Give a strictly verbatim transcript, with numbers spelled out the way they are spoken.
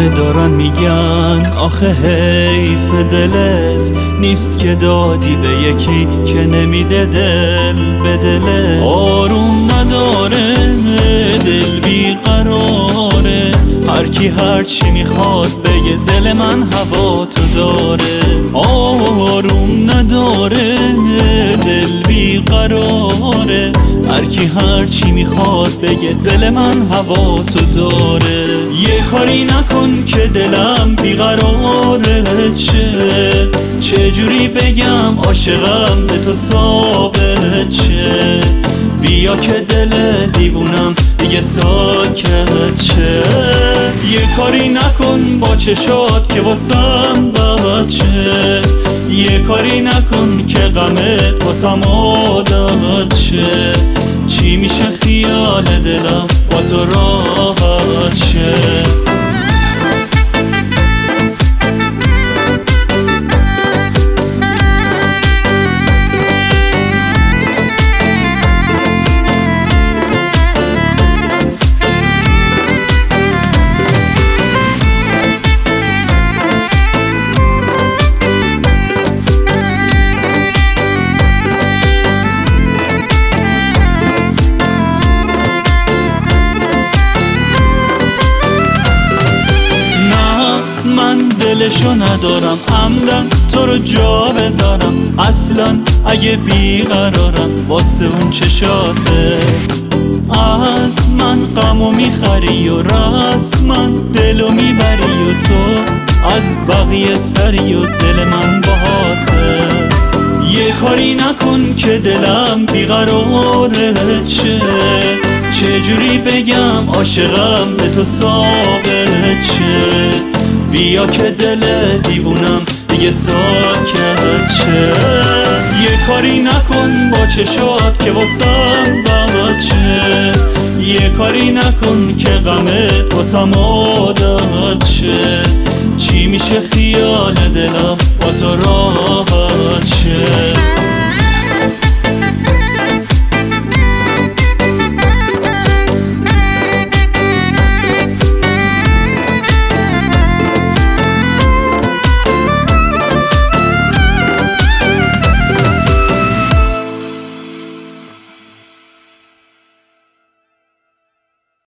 همه دارن میگن آخه حیف دلت نیست که دادی به یکی که نمیده دل به دلت. آروم نداره دل بیقراره، هر کی هر چی میخواد بگه دل من هوا تو داره. آروم نداره دل بیقراره، هر کی هر چی میخواد بگه دل من هوا تو داره. یه کاری نکن که دلم بیقراره، چه چه جوری بگم عاشقم به تو ثابت چه. بیا که دل دیوونم دیگه ساکت چه. یه کاری نکن با چشات که واسم بچه، یه کاری نکن که غمت واسم عادت چه. چی میشه خیال دلم با تو راحت چه. دلشو ندارم عمدن تو رو جا بذارم، اصلا اگه بیقرارم واسه اون چشاته. از من غمو میخری و رسما دلو میبری و تو از بقیه سری و دل من باهاته. یه کاری نکن که دلم بیقراره، چه چه جوری بگم عاشقم به تو ثابت چه. بیا که دل دیوونم دیگه ساکت چه. یه کاری نکن با چشات که واسم بچه، یه کاری نکن که غمت واسم عادت چه. چی میشه خیال دلم با تو راحت